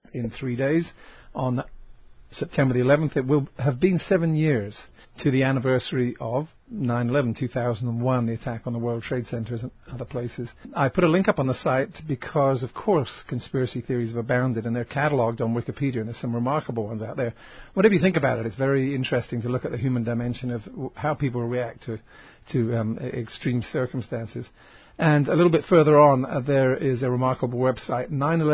in 3 days. On September the 11th, it will have been 7 years to the anniversary of 9/11, 2001, the attack on the World Trade Centers and other places. I put a link up on the site because, of course, conspiracy theories have abounded, and they're catalogued on Wikipedia, and there's some remarkable ones out there. Whatever you think about it, it's very interesting to look at the human dimension of how people react to extreme circumstances. And a little bit further on, there is a remarkable website,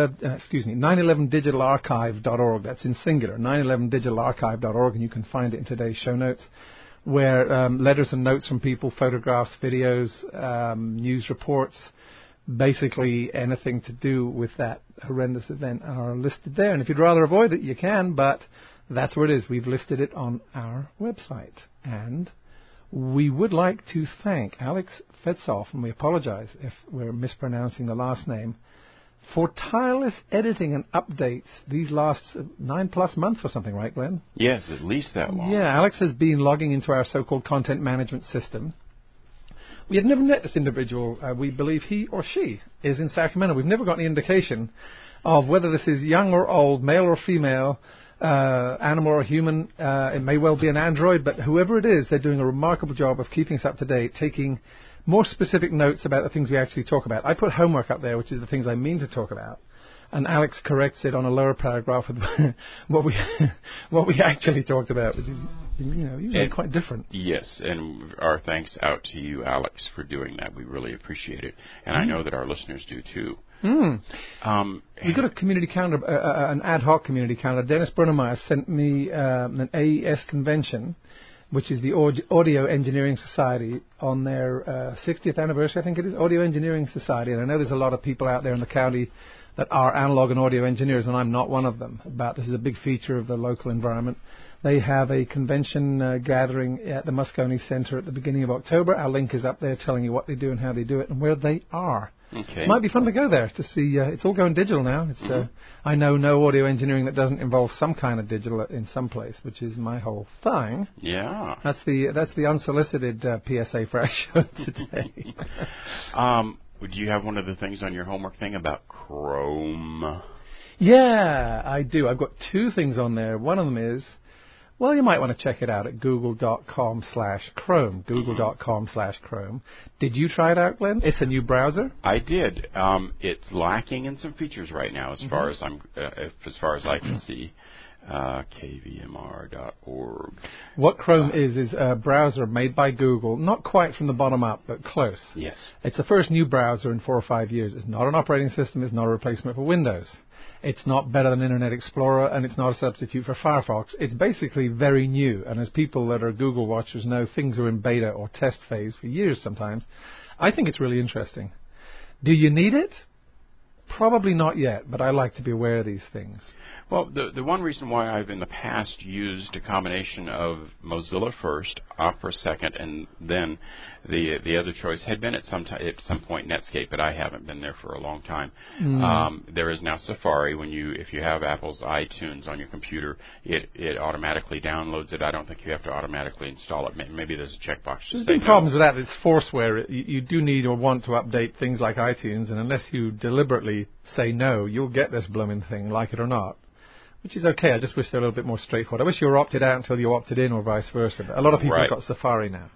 911digitalarchive.org. That's in singular, 911digitalarchive.org, and you can find it in today's show notes, where letters and notes from people, photographs, videos, news reports, basically anything to do with that horrendous event are listed there. And if you'd rather avoid it, you can, but that's where it is. We've listed it on our website. And we would like to thank Alex Fetzoff, and we apologize if we're mispronouncing the last name, for tireless editing and updates these last 9+ months or something, right, Glenn? Yes, at least that long. Yeah, Alex has been logging into our so-called content management system. We have never met this individual. We believe he or she is in Sacramento. We've never got any indication of whether this is young or old, male or female, animal or human. It may well be an android, but whoever it is, they're doing a remarkable job of keeping us up to date, taking more specific notes about the things we actually talk about. I put homework up there, which is the things I mean to talk about, and Alex corrects it on a lower paragraph with what we actually talked about, which is usually quite different. Yes, and our thanks out to you, Alex, for doing that. We really appreciate it, and I know that our listeners do too. We've got a community calendar, an ad hoc community calendar. Dennis Brunnemeyer sent me an AES convention, which is the Audio Engineering Society, on their 60th anniversary, I think it is, Audio Engineering Society. And I know there's a lot of people out there in the county that are analog and audio engineers, and I'm not one of them. But this is a big feature of the local environment. They have a convention gathering at the Moscone Center at the beginning of October. Our link is up there telling you what they do and how they do it and where they are. Okay. It might be fun to go there to see. It's all going digital now. It's I know no audio engineering that doesn't involve some kind of digital in some place, which is my whole thing. Yeah. That's the unsolicited PSA for our show today. Do you have one of the things on your homework thing about Chrome? Yeah, I do. I've got 2 things on there. One of them is, well, you might want to check it out at google.com/Chrome. Google.com/Chrome. Did you try it out, Glenn? It's a new browser. I did. It's lacking in some features right now, as far as I can see. kvmr.org. What Chrome is a browser made by Google, not quite from the bottom up, but close. Yes. It's the first new browser in 4 or 5 years. It's not an operating system. It's not a replacement for Windows. It's not better than Internet Explorer, and it's not a substitute for Firefox. It's basically very new, and as people that are Google watchers know, things are in beta or test phase for years sometimes. I think it's really interesting. Do you need it? Probably not yet, but I like to be aware of these things. Well, the one reason why I've in the past used a combination of Mozilla first, Opera second, and then the other choice had been at some point Netscape, but I haven't been there for a long time. There is now Safari. If you have Apple's iTunes on your computer, it automatically downloads it. I don't think you have to automatically install it. Maybe there's a checkbox to There's say been no. problems with that. It's forceware. You do need or want to update things like iTunes, and unless you deliberately say no, you'll get this blooming thing, like it or not. Which is okay. I just wish they were a little bit more straightforward. I wish you were opted out until you opted in, or vice versa. But a lot of people have got Safari now.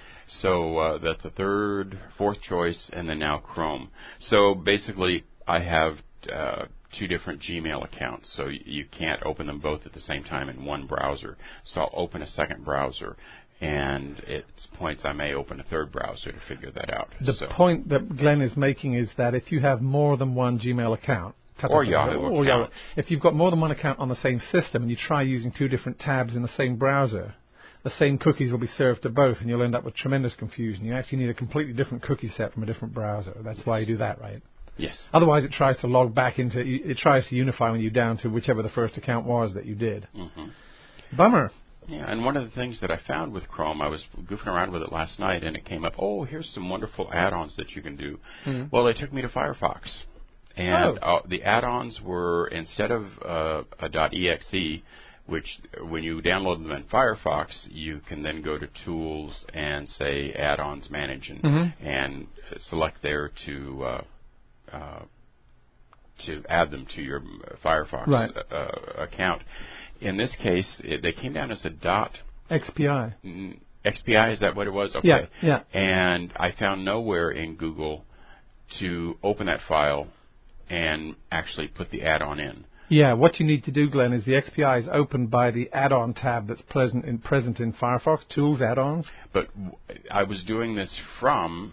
So that's a third, fourth choice, and then now Chrome. So basically, I have 2 different Gmail accounts, so you can't open them both at the same time in one browser. So I'll open a second browser, and at points I may open a third browser to figure that out. The point that Glenn is making is that if you have more than one Gmail account, or Yahoo account. If you've got more than one account on the same system and you try using 2 different tabs in the same browser, the same cookies will be served to both, and you'll end up with tremendous confusion. You actually need a completely different cookie set from a different browser. That's why you do that, right? Yes. Otherwise, it tries to log back into it tries to unify you down to whichever the first account was that you did. Bummer. Yeah, and one of the things that I found with Chrome, I was goofing around with it last night, and it came up, here's some wonderful add-ons that you can do. Well, they took me to Firefox. And the add-ons were, instead of a .exe, which when you download them in Firefox, you can then go to Tools and say Add-ons Manage and select there to to add them to your Firefox account. In this case, they came down as a XPI. XPI, is that what it was? Okay. Yeah. And I found nowhere in Google to open that file and actually put the add-on in. Yeah, what you need to do, Glenn, is the XPI is opened by the add-on tab that's present in Firefox, Tools, Add-ons. But I was doing this from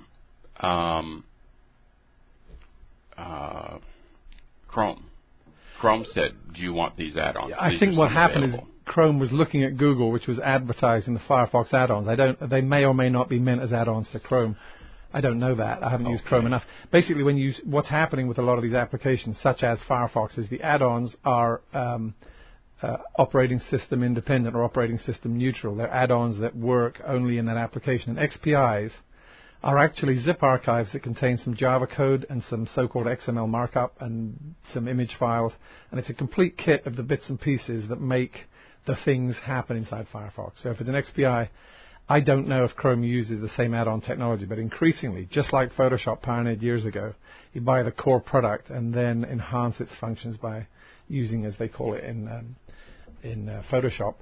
Chrome. Chrome said, do you want these add-ons? I think what happened is Chrome was looking at Google, which was advertising the Firefox add-ons. They may or may not be meant as add-ons to Chrome. I don't know that. I haven't used Chrome enough. Basically, what's happening with a lot of these applications, such as Firefox, is the add-ons are operating system independent or operating system neutral. They're add-ons that work only in that application. And XPIs are actually zip archives that contain some Java code and some so-called XML markup and some image files. And it's a complete kit of the bits and pieces that make the things happen inside Firefox. So if it's an XPI, I don't know if Chrome uses the same add-on technology, but increasingly, just like Photoshop pioneered years ago, you buy the core product and then enhance its functions by using, as they call it in Photoshop,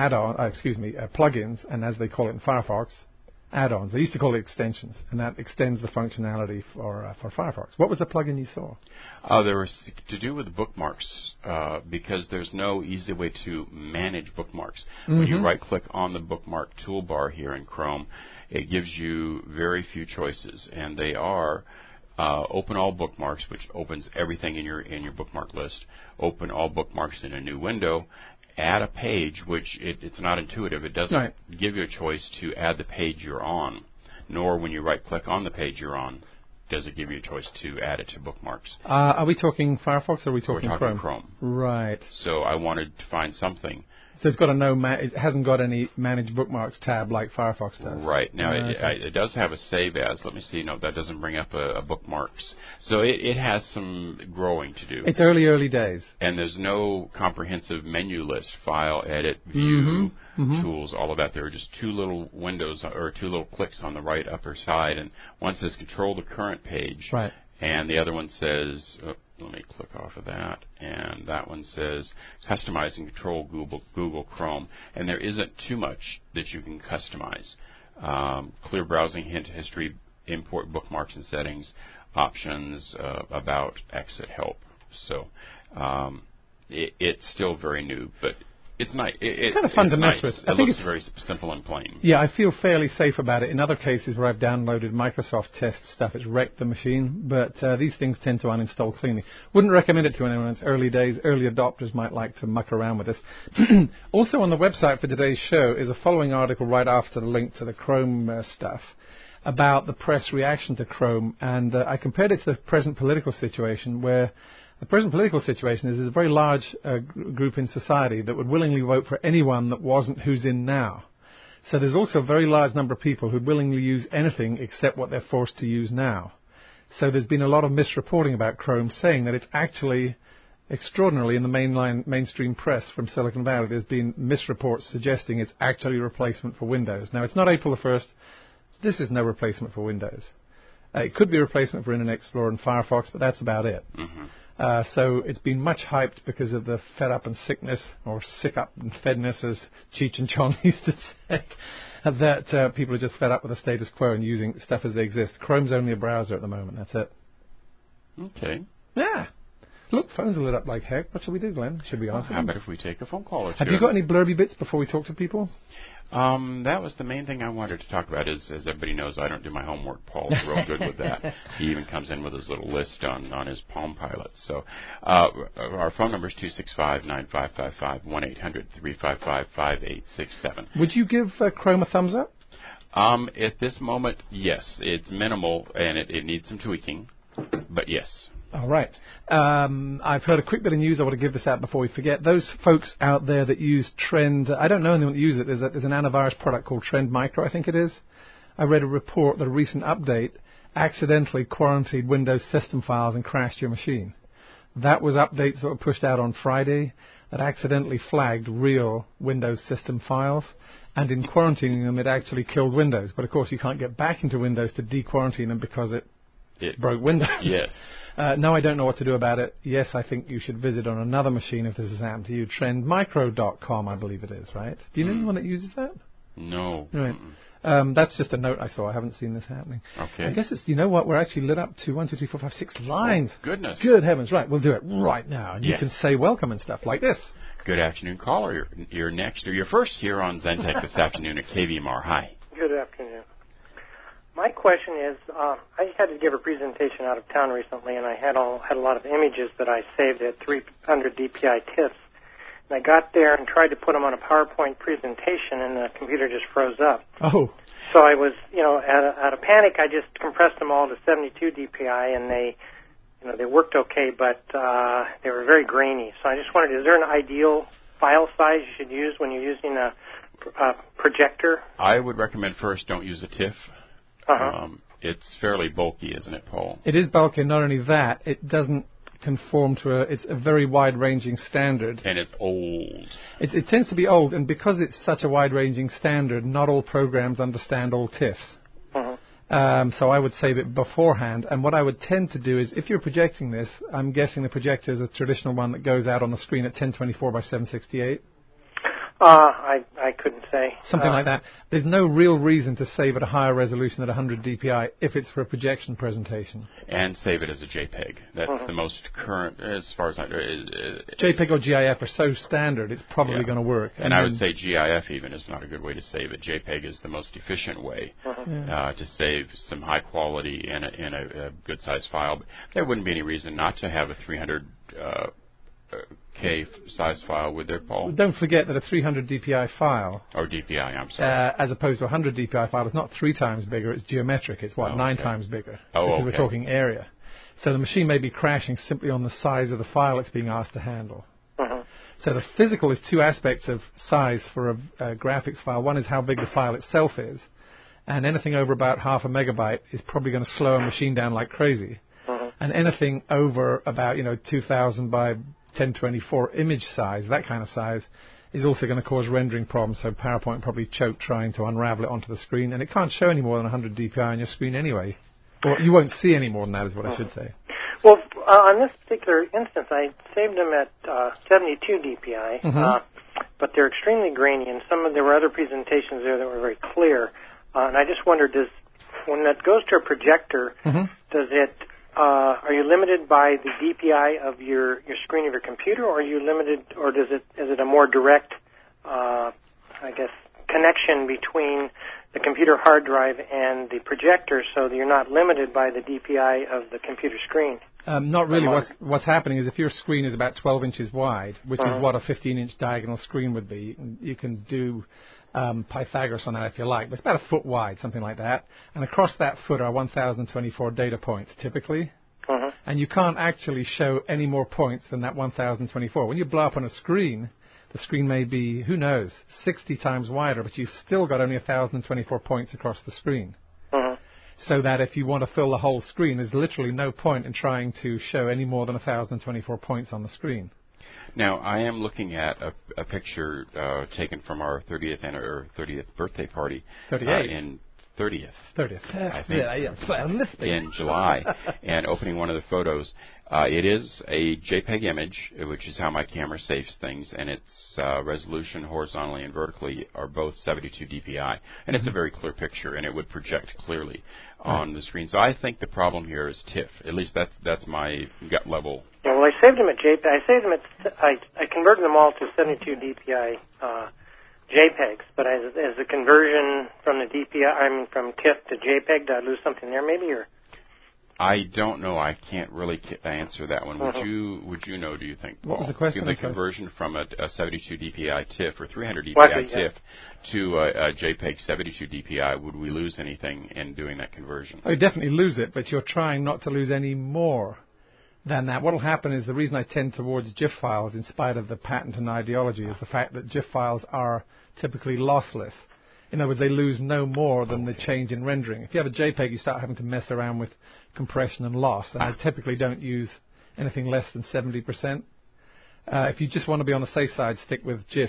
plugins, and as they call it in Firefox, add-ons. They used to call it extensions, and that extends the functionality for Firefox. What was the plugin you saw? There was to do with bookmarks, because there's no easy way to manage bookmarks. Mm-hmm. When you right-click on the bookmark toolbar here in Chrome, it gives you very few choices, and they are open all bookmarks, which opens everything in your bookmark list. Open all bookmarks in a new window. Add a page, which it's not intuitive. It doesn't give you a choice to add the page you're on, nor when you right-click on the page you're on, does it give you a choice to add it to bookmarks. Are we talking Firefox or are we talking Chrome? We're talking Chrome. Right. So I wanted to find something. So it's got it hasn't got any Manage Bookmarks tab like Firefox does. Right. Now, it does have a Save As. Let me see. No, that doesn't bring up a bookmarks. So it has some growing to do. It's early days. And there's no comprehensive menu list, File, Edit, View, Tools, all of that. There are just two little windows or two little clicks on the right upper side. And one says Control the Current Page. Right. And the other one says... let me click off of that, and that one says Customize and Control Google Chrome, and there isn't too much that you can customize. Clear browsing hint history, import bookmarks and settings, options, about, exit, help. So it's still very new, but it's nice. It's kind of fun to mess with. It looks very simple and plain. Yeah, I feel fairly safe about it. In other cases where I've downloaded Microsoft test stuff, it's wrecked the machine. But these things tend to uninstall cleanly. Wouldn't recommend it to anyone. It's early days. Early adopters might like to muck around with this. Also on the website for today's show is a following article right after the link to the Chrome stuff about the press reaction to Chrome. And I compared it to the present political situation where... The present political situation is there's a very large group in society that would willingly vote for anyone that wasn't who's in now. So there's also a very large number of people who would willingly use anything except what they're forced to use now. So there's been a lot of misreporting about Chrome saying that it's actually extraordinarily in the mainstream press from Silicon Valley. There's been misreports suggesting it's actually a replacement for Windows. Now, it's not April the 1st. This is no replacement for Windows. It could be a replacement for Internet Explorer and Firefox, but that's about it. Mm-hmm. So it's been much hyped because of the fed up and sickness, or sick up and fedness, as Cheech and Chong used to say, that people are just fed up with the status quo and using stuff as they exist. Chrome's only a browser at the moment. That's it. Okay. Yeah. Look, phones are lit up like heck. What shall we do, Glenn? Should we answer How about if we take a phone call or two? Have you got any blurby bits before we talk to people? That was the main thing I wanted to talk about. As everybody knows, I don't do my homework. Paul's real good with that. He even comes in with his little list on his Palm Pilot. So our phone number is 265-9555, 1-800-355-5867. Would you give Chrome a thumbs up? At this moment, yes. It's minimal, and it needs some tweaking, but yes. All right. I've heard a quick bit of news. I want to give this out before we forget. Those folks out there that use Trend, I don't know anyone that uses it. There's an antivirus product called Trend Micro, I think it is. I read a report that a recent update accidentally quarantined Windows system files and crashed your machine. That was updates that were pushed out on Friday that accidentally flagged real Windows system files. And in quarantining them, it actually killed Windows. But, of course, you can't get back into Windows to de-quarantine them because it broke Windows. Yes. No, I don't know what to do about it. Yes, I think you should visit on another machine if this has happened to you. Trendmicro.com, I believe it is, right? Do you know anyone that uses that? No. Right. That's just a note I saw. I haven't seen this happening. Okay. I guess it's, you know what, we're actually lit up to 1, 2, 3, 4, 5, 6 lines. Oh, goodness. Good heavens. Right, we'll do it right now. And you can say welcome and stuff like this. Good afternoon, caller. You're next, or you're first here on Zen-Tech this afternoon at KVMR. Hi. Good afternoon. My question is, I had to give a presentation out of town recently, and I had a lot of images that I saved at 300 DPI TIFFs. And I got there and tried to put them on a PowerPoint presentation, and the computer just froze up. Oh. So I was, out of panic, I just compressed them all to 72 DPI, and they worked okay, but they were very grainy. So I just wondered, is there an ideal file size you should use when you're using a projector? I would recommend first don't use a TIFF. Uh-huh. It's fairly bulky, isn't it, Paul? It is bulky, and not only that, it doesn't conform to it's a very wide-ranging standard. And it's old. It tends to be old, and because it's such a wide-ranging standard, not all programs understand all TIFFs. Uh-huh. So I would save it beforehand. And what I would tend to do is, if you're projecting this, I'm guessing the projector is a traditional one that goes out on the screen at 1024 by 768. I couldn't say. Something like that. There's no real reason to save at a higher resolution at 100 DPI if it's for a projection presentation. And save it as a JPEG. That's the most current, as far as I know. JPEG or GIF are so standard, it's probably going to work. And I would say GIF even is not a good way to save it. JPEG is the most efficient way to save some high quality in a good size file. But there wouldn't be any reason not to have a 300 K size file with there, Paul. Don't forget that a 300 DPI file, or DPI, I'm sorry, as opposed to a 100 DPI file, is not 3 times bigger. It's geometric. It's 9 times bigger because we're talking area. So the machine may be crashing simply on the size of the file it's being asked to handle. So the physical is 2 aspects of size for a graphics file. One is how big the file itself is, and anything over about half a megabyte is probably going to slow a machine down like crazy. And anything over about 2,000 by 1024 image size, that kind of size, is also going to cause rendering problems. So PowerPoint probably choke trying to unravel it onto the screen, and it can't show any more than 100 DPI on your screen anyway. Or you won't see any more than that, is what I should say. Well, on this particular instance, I saved them at 72 DPI, but they're extremely grainy, and there were other presentations there that were very clear. And I just wondered, when that goes to a projector, does it are you limited by the DPI of your screen of your computer, or are you limited, or is it a more direct, connection between the computer hard drive and the projector, so that you're not limited by the DPI of the computer screen? Not really. What's happening is if your screen is about 12 inches wide, which is what a 15-inch diagonal screen would be, you can do Pythagoras on that if you like, but it's about a foot wide, something like that. And across that foot are 1,024 data points, typically. And you can't actually show any more points than that 1,024. When you blow up on a screen, the screen may be, who knows, 60 times wider, but you've still got only 1,024 points across the screen. So that if you want to fill the whole screen, there's literally no point in trying to show any more than 1,024 points on the screen. Now, I am looking at a picture taken from our 30th birthday party. 38. In 30th. 30th. I think. In July. And opening one of the photos, it is a JPEG image, which is how my camera saves things, and its resolution horizontally and vertically are both 72 DPI. And it's a very clear picture, and it would project clearly on the screen. So I think the problem here is TIFF. At least that's my gut level. Yeah, well, I saved them at JPEG. I converted them all to 72 DPI JPEGs, but as a conversion from the DPI, from TIFF to JPEG, did I lose something there maybe, or? I don't know. I can't really answer that one. Would you know, do you think, Paul? What was the question? The conversion from a 72 DPI TIFF or 300 DPI TIFF to a JPEG 72 DPI, would we lose anything in doing that conversion? Oh, you definitely lose it, but you're trying not to lose any more than that. What will happen is the reason I tend towards GIF files, in spite of the patent and ideology, is the fact that GIF files are typically lossless. In other words, they lose no more than the change in rendering. If you have a JPEG, you start having to mess around with compression and loss, and I typically don't use anything less than 70%. If you just want to be on the safe side, stick with GIF.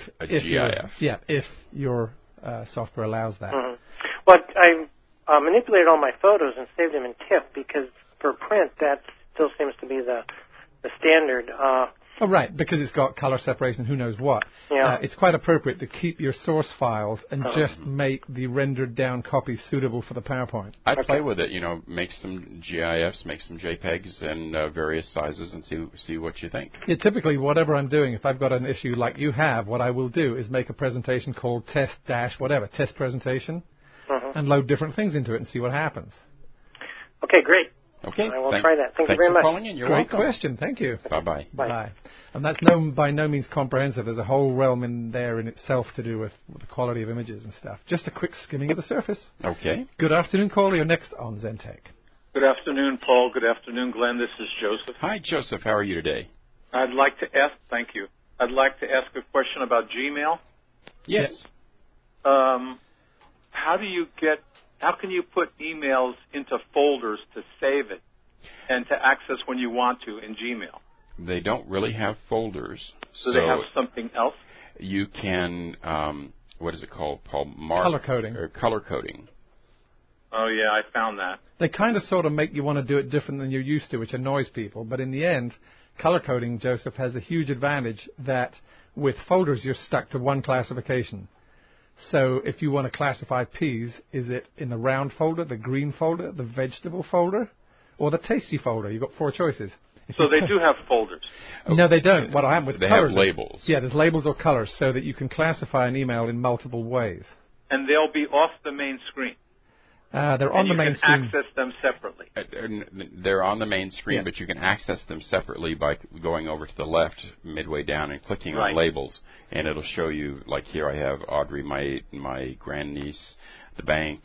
If your software allows that. Well, I manipulated all my photos and saved them in TIFF because for print, that's still seems to be the standard. Oh, right, because it's got color separation, who knows what. Yeah. It's quite appropriate to keep your source files and just make the rendered down copies suitable for the PowerPoint. I'd play with it, make some GIFs, make some JPEGs in various sizes and see what you think. Yeah, typically, whatever I'm doing, if I've got an issue like you have, what I will do is make a presentation called test presentation, and load different things into it and see what happens. Okay, great. Okay. I will try that. Thank you very much. Thanks for calling in. You're Great welcome. question. Thank you. Bye-bye. Bye. And that's by no means comprehensive. There's a whole realm in there in itself to do with the quality of images and stuff. Just a quick skimming of the surface. Okay. Good afternoon, caller. You're next on Zentech. Good afternoon, Paul. Good afternoon, Glenn. This is Joseph. Hi, Joseph. How are you today? I'd like to ask a question about Gmail. Yes. How can you put emails into folders to save it and to access when you want to in Gmail? They don't really have folders. So they have something else? You can, what is it called, Paul? Color coding. Or color coding. Oh, yeah, I found that. They kind of sort of make you want to do it different than you're used to, which annoys people. But in the end, color coding, Joseph, has a huge advantage that with folders, you're stuck to one classification. So if you want to classify peas, is it in the round folder, the green folder, the vegetable folder, or the tasty folder? You've got 4 choices. So they do have folders? No, they don't. What I have with they colors, have labels. Yeah, there's labels or colors so that you can classify an email in multiple ways. And they'll be off the main screen? They're on the main screen. You can access them separately? They're on the main screen, Yeah. but you can access them separately by going over to the left midway down and clicking on labels. And it'll show you, like here I have Audrey, my grandniece, the bank,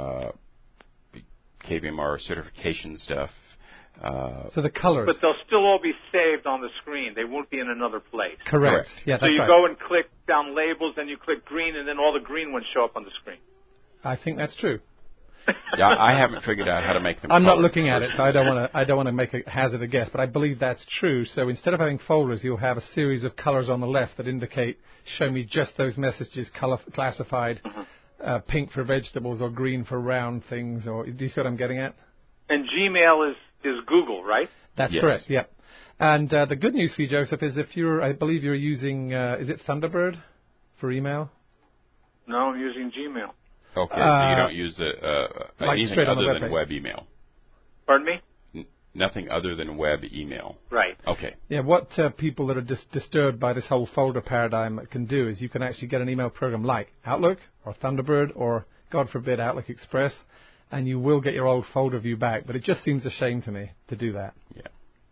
KVMR certification stuff. So the colors. But they'll still all be saved on the screen. They won't be in another place. Correct. Yeah, that's so you right. go and click down labels, then you click green, and then all the green ones show up on the screen. I think that's true. Yeah, I haven't figured out how to make them. I'm not looking at it, so I don't want to make a hazard a guess, but I believe that's true. So instead of having folders, you'll have a series of colors on the left that indicate, show me just those messages classified, pink for vegetables or green for round things. Or do you see what I'm getting at? And Gmail is Google, right? That's correct. Yeah. And the good news for you, Joseph, is I believe you're using, is it Thunderbird for email? No, I'm using Gmail. Okay, so you don't use anything straight on the other web than page. web email. Pardon me? Nothing other than web email. Right. Okay. Yeah, what people that are disturbed by this whole folder paradigm can do is you can actually get an email program like Outlook or Thunderbird or, God forbid, Outlook Express, and you will get your old folder view back. But it just seems a shame to me to do that. Yeah.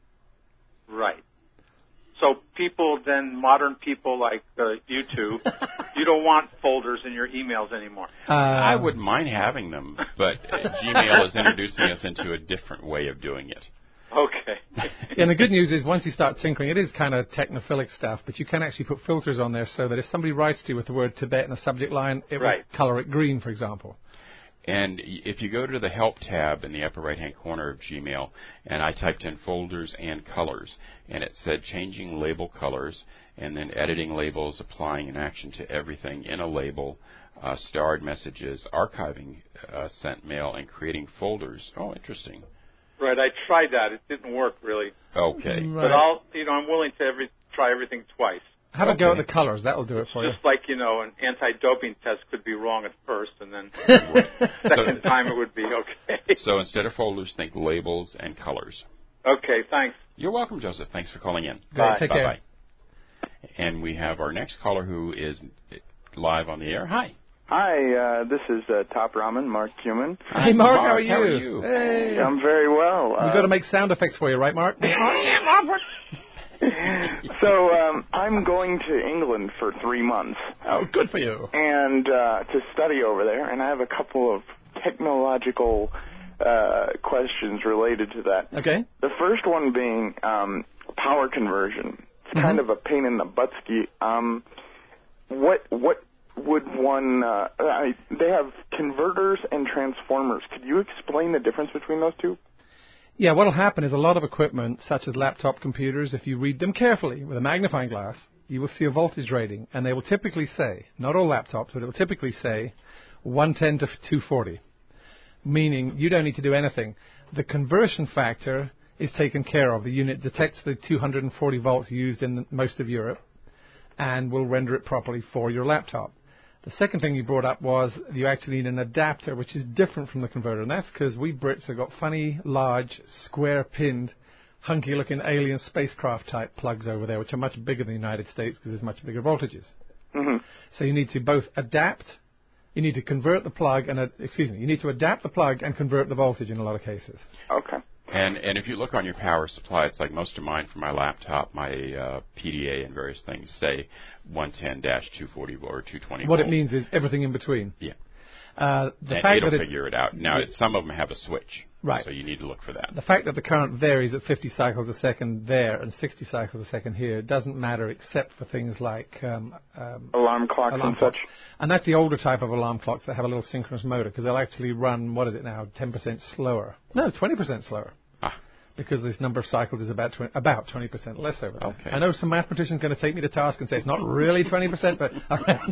Right. So modern people like you two, you don't want folders in your emails anymore. I wouldn't mind having them, but Gmail is introducing us into a different way of doing it. Okay. And the good news is once you start tinkering, it is kind of technophilic stuff, but you can actually put filters on there so that if somebody writes to you with the word Tibet in the subject line, it will color it green, for example. And if you go to the Help tab in the upper right-hand corner of Gmail, and I typed in folders and colors, and it said changing label colors, and then editing labels, applying an action to everything in a label, starred messages, archiving sent mail, and creating folders. Oh, interesting. Right, I tried that. It didn't work, really. Okay. Right. But I'm willing to try everything twice. Have a go at the colors. That'll do it for you. Just like, an anti-doping test could be wrong at first, and then second time it would be okay. So instead of folders, think labels and colors. Okay, thanks. You're welcome, Joseph. Thanks for calling in. Great, take care. Bye-bye. And we have our next caller who is live on the air. Hi. Hi, this is Top Ramen, Mark Cuman. Hey, Mark, how are you? How are you? Hey. I'm very well. We've got to make sound effects for you, right, Mark? So I'm going to England for 3 months. Oh, good for you. And to study over there, and I have a couple of technological questions related to that. Okay. The first one being power conversion. It's kind of a pain in the butt-ski. What would one... they have converters and transformers. Could you explain the difference between those two? Yeah, what will happen is a lot of equipment, such as laptop computers, if you read them carefully with a magnifying glass, you will see a voltage rating, and they will typically say, not all laptops, but it will typically say 110 to 240, meaning you don't need to do anything. The conversion factor is taken care of. The unit detects the 240 volts used in most of Europe and will render it properly for your laptop. The second thing you brought up was you actually need an adapter, which is different from the converter, and that's because we Brits have got funny, large, square-pinned, hunky-looking alien spacecraft-type plugs over there, which are much bigger than the United States because there's much bigger voltages. Mm-hmm. So you need to both adapt, you need to convert the plug, you need to adapt the plug and convert the voltage in a lot of cases. Okay. And if you look on your power supply, it's like most of mine for my laptop, my PDA and various things say 110-240 or 220 What volt. it means is everything in between. Yeah. The and fact it'll that figure it out. Now, some of them have a switch. Right. So you need to look for that. The fact that the current varies at 50 cycles a second there and 60 cycles a second here doesn't matter except for things like alarm clocks and such. And that's the older type of alarm clocks that have a little synchronous motor because they'll actually run, 10% slower. No, 20% slower. Because this number of cycles is about 20% less over there. Okay. I know some mathematician's going to take me to task and say it's not really 20%, but around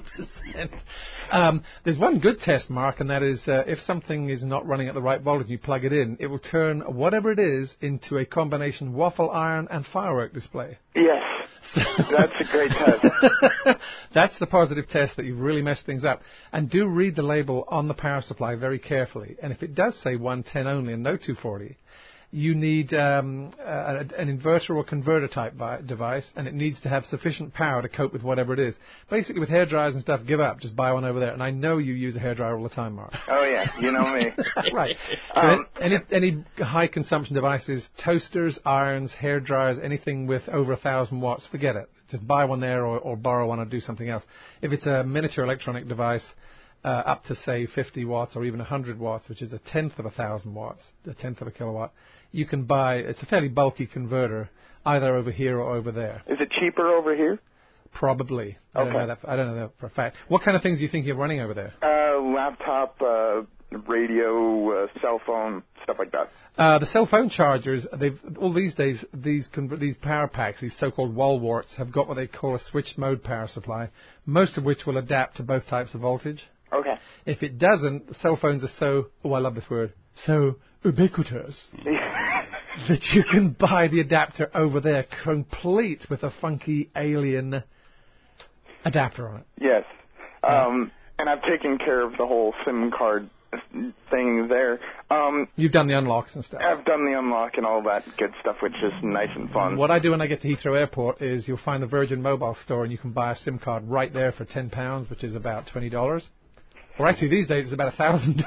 20%. There's one good test, Mark, and that is if something is not running at the right voltage and you plug it in, it will turn whatever it is into a combination waffle iron and firework display. Yes. That's a great test. That's the positive test that you've really messed things up. And do read the label on the power supply very carefully. And if it does say 110 only and no 240, you need an inverter or converter type device, and it needs to have sufficient power to cope with whatever it is. Basically, with hair dryers and stuff, give up. Just buy one over there. And I know you use a hair dryer all the time, Mark. Oh, yeah. You know me. Right. So any high consumption devices, toasters, irons, hair dryers, anything with over 1,000 watts, forget it. Just buy one there or borrow one or do something else. If it's a miniature electronic device, up to, say, 50 watts or even 100 watts, which is a tenth of 1,000 watts, a tenth of a kilowatt, you can buy, it's a fairly bulky converter, either over here or over there. Is it cheaper over here? Probably. Okay. I don't know that for a fact. What kind of things do you think you're running over there? Laptop, radio, cell phone, stuff like that. The cell phone chargers, all these days, these power packs, these so-called wall warts, have got what they call a switch mode power supply, most of which will adapt to both types of voltage. Okay. If it doesn't, cell phones are I love this word, so ubiquitous that you can buy the adapter over there complete with a funky alien adapter on it. Yes. And I've taken care of the whole SIM card thing there. You've done the unlocks and stuff. I've done the unlock and all that good stuff, which is nice and fun. What I do when I get to Heathrow Airport is you'll find the Virgin Mobile store and you can buy a SIM card right there for £10, which is about $20. Or actually, these days, it's about $1,000.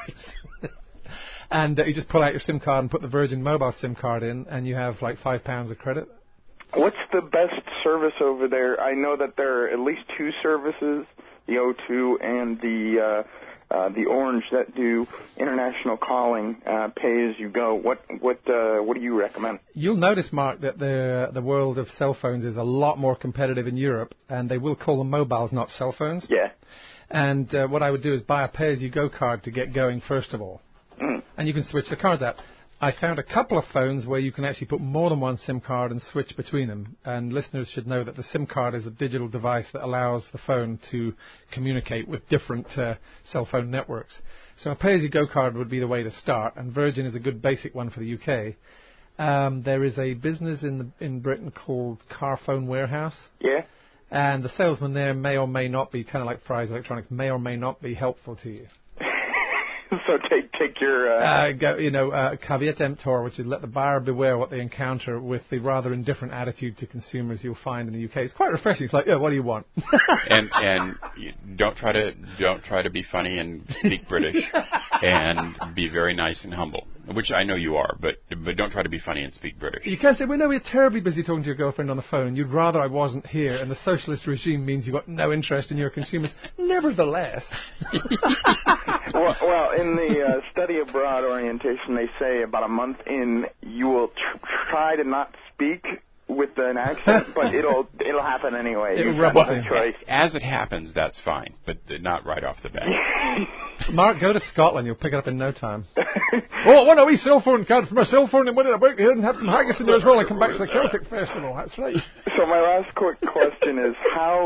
And you just pull out your SIM card and put the Virgin Mobile SIM card in, and you have like £5 of credit. What's the best service over there? I know that there are at least two services, the O2 and the Orange, that do international calling, pay as you go. What do you recommend? You'll notice, Mark, that the world of cell phones is a lot more competitive in Europe, and they will call them mobiles, not cell phones. Yeah. And what I would do is buy a pay-as-you-go card to get going first of all. And you can switch the cards out. I found a couple of phones where you can actually put more than one SIM card and switch between them. And listeners should know that the SIM card is a digital device that allows the phone to communicate with different cell phone networks. So a pay-as-you-go card would be the way to start, and Virgin is a good basic one for the UK. There is a business in Britain called Carphone Warehouse. Yeah. And the salesman there may or may not be, kind of like Fry's Electronics, may or may not be helpful to you. So take your... caveat emptor, which is let the buyer beware what they encounter with the rather indifferent attitude to consumers you'll find in the UK. It's quite refreshing. It's like, what do you want? and don't try to be funny and speak British, and be very nice and humble, which I know you are, but don't try to be funny and speak British. You can't say, we're terribly busy talking to your girlfriend on the phone. You'd rather I wasn't here, and the socialist regime means you've got no interest in your consumers. Nevertheless. Well, in the study abroad orientation, they say about a month in, you will try to not speak with an accent, but it'll happen anyway. It'll rub off. As it happens, that's fine, but not right off the bat. Mark, go to Scotland. You'll pick it up in no time. I want a wee cell phone card for my cell phone, and when I break here and have some haggis in there as well, I come back to the Celtic Festival. That's right. So my last quick question is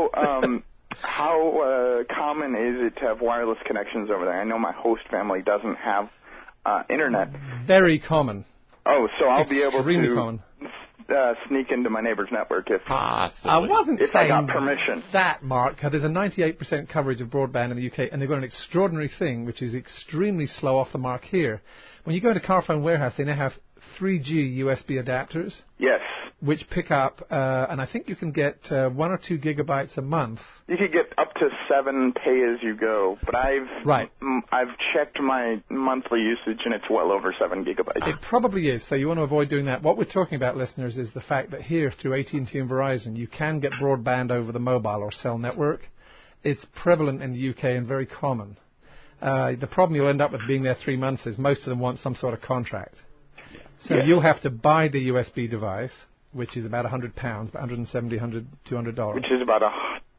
how common is it to have wireless connections over there? I know my host family doesn't have internet. Very common. Oh, so I'll be able Extremely to common. sneak into my neighbor's network if Possibly. I wasn't If I saying got permission. that, Mark. There's a 98% coverage of broadband in the UK, and they've got an extraordinary thing, which is extremely slow off the mark here. When you go to Carphone Warehouse, they now have 3G USB adapters, Yes. which pick up, and I think you can get 1 or 2 gigabytes a month. You could get up to 7 pay-as-you-go, but I've checked my monthly usage, and it's well over 7 gigabytes. It probably is, so you want to avoid doing that. What we're talking about, listeners, is the fact that here, through AT&T and Verizon, you can get broadband over the mobile or cell network. It's prevalent in the UK and very common. The problem you'll end up with being there 3 months is most of them want some sort of contract. So Yes. you'll have to buy the USB device, which is about £100, about $170, $200. Which is about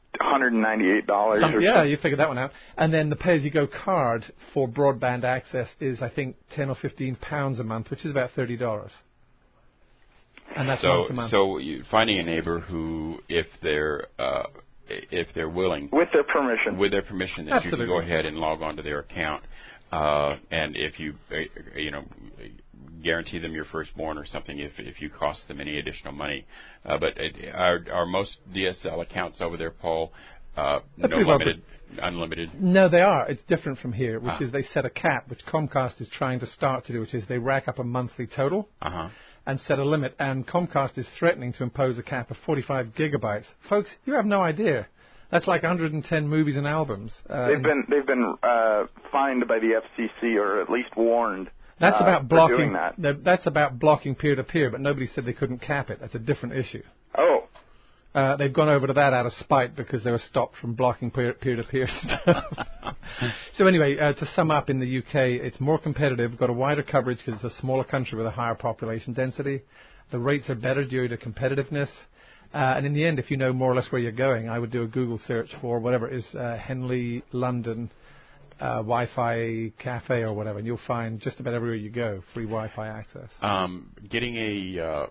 $198. Yeah, you figured that one out. And then the pay-as-you-go card for broadband access is, I think, £10 or £15 a month, which is about $30. And that's month to month. So finding a neighbor who, if they're willing, With their permission. that Absolutely. you can go ahead and log on to their account, and if you guarantee them your firstborn or something, if you cost them any additional money. But are most DSL accounts over there, Paul, no limited, unlimited? No, they are. It's different from here, which is they set a cap, which Comcast is trying to start to do, which is they rack up a monthly total and set a limit. And Comcast is threatening to impose a cap of 45 gigabytes. Folks, you have no idea. That's like 110 movies and albums. They've been fined by the FCC, or at least warned. That's about for blocking. doing that. That's about blocking peer-to-peer, but nobody said they couldn't cap it. That's a different issue. Oh. They've gone over to that out of spite because they were stopped from blocking peer-to-peer stuff. So anyway, to sum up, in the UK, it's more competitive. We've got a wider coverage because it's a smaller country with a higher population density. The rates are better due to competitiveness. And in the end, if you know more or less where you're going, I would do a Google search for whatever it is, Henley, London, Wi-Fi cafe or whatever, and you'll find just about everywhere you go free Wi-Fi access. Getting a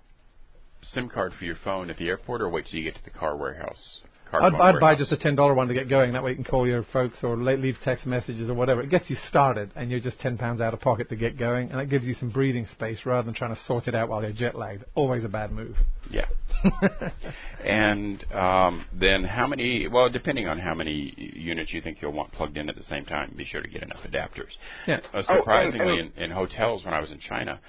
SIM card for your phone at the airport, or wait till you get to the car warehouse? I'd buy just a $10 one to get going. That way you can call your folks or leave text messages or whatever. It gets you started, and you're just £10 out of pocket to get going, and it gives you some breathing space rather than trying to sort it out while you're jet lagged. Always a bad move. Yeah. And then how many, well, depending on how many units you think you'll want plugged in at the same time, be sure to get enough adapters. Yeah. Surprisingly, in hotels when I was in China,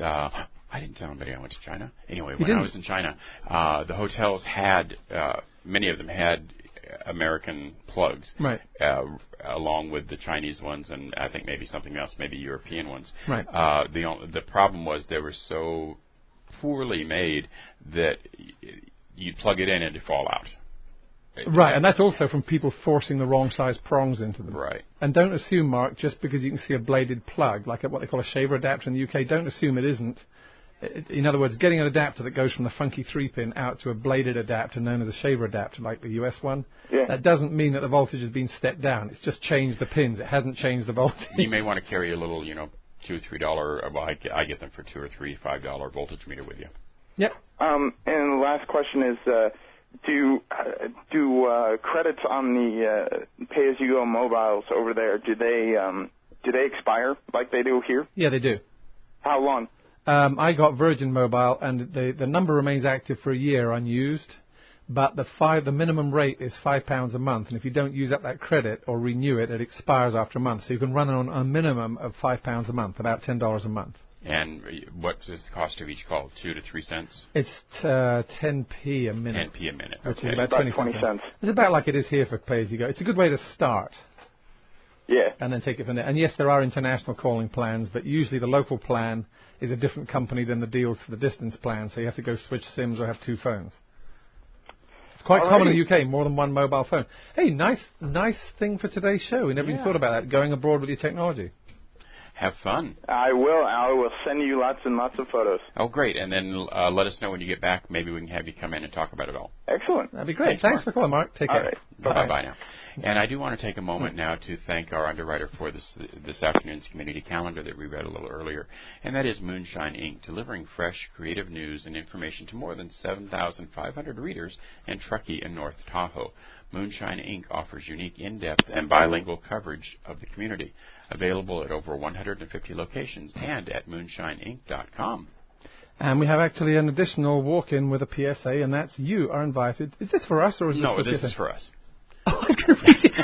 I didn't tell anybody I went to China. Anyway, when I was in China, the hotels had, many of them had American plugs, right, along with the Chinese ones, and I think maybe something else, maybe European ones. Right. The problem was they were so poorly made that you'd plug it in and it'd fall out. Right, and that's also from people forcing the wrong size prongs into them. Right. And don't assume, Mark, just because you can see a bladed plug, like what they call a shaver adapter in the UK, don't assume it isn't. In other words, getting an adapter that goes from the funky 3-pin out to a bladed adapter known as a shaver adapter, like the US one, that doesn't mean that the voltage has been stepped down. It's just changed the pins. It hasn't changed the voltage. You may want to carry a little, $2 or $3, well, I get them for $2 or $3, $5 voltage meter with you. Yep. And the last question is, do credits on the pay-as-you-go mobiles over there, do they expire like they do here? Yeah, they do. How long? I got Virgin Mobile, and the number remains active for a year unused, but the minimum rate is £5 a month, and if you don't use up that credit or renew it, it expires after a month. So you can run on a minimum of £5 a month, about $10 a month. And what is the cost of each call? 2 to 3 cents? It's 10p a minute. 10p a minute. Which Okay. is about 20 cents. It's about like it is here for pay-as-you-go. It's a good way to start. Yeah. And then take it from there. And yes, there are international calling plans, but usually the local plan is a different company than the deals for the distance plan, so you have to go switch SIMs or have 2 phones. It's quite common in the UK, more than one mobile phone. Hey, nice thing for today's show. We never even thought about that, going abroad with your technology. Have fun. I will send you lots and lots of photos. Oh, great. And then let us know when you get back. Maybe we can have you come in and talk about it all. Excellent. That'd be great. Thanks for calling, Mark. Take care. All right. Bye-bye now. And I do want to take a moment now to thank our underwriter for this afternoon's community calendar that we read a little earlier, and that is Moonshine Inc., delivering fresh, creative news and information to more than 7,500 readers in Truckee and North Tahoe. Moonshine Inc. offers unique, in-depth, and bilingual coverage of the community, available at over 150 locations and at moonshineinc.com. And we have actually an additional walk-in with a PSA, and that's you are invited. Is this for us or is this for No, this is for us. Oh, I can read it.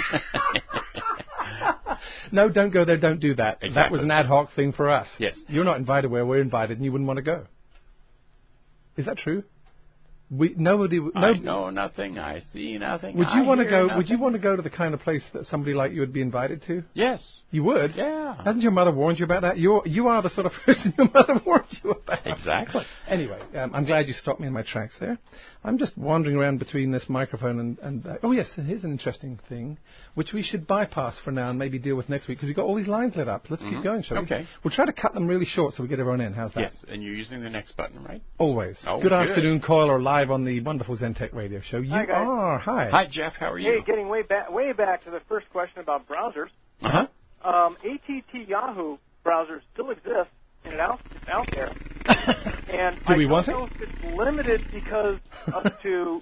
No, don't go there. Don't do that. Exactly. That was an ad hoc thing for us. Yes. You're not invited where we're invited, and you wouldn't want to go. Is that true? I know nothing. I see nothing. Would you want to go? Nothing. Would you want to go to the kind of place that somebody like you would be invited to? Yes. You would? Yeah. Hasn't your mother warned you about that? You are the sort of person your mother warned you about. Exactly. Anyway, I'm glad you stopped me in my tracks there. I'm just wandering around between this microphone and oh yes, here's an interesting thing, which we should bypass for now and maybe deal with next week because we've got all these lines lit up. Let's keep going, shall we? Okay. We'll try to cut them really short so we get everyone in. How's that? Yes, and you're using the next button, right? Always. Oh, good afternoon, caller, live on the wonderful Zentech radio show. You Hi, guys. are. Hi. Hi, Jeff. How are you? Hey, getting way back to the first question about browsers. Uh-huh. ATT Yahoo browser still exists, and it's out there. And Do we want I don't know if it's limited because up to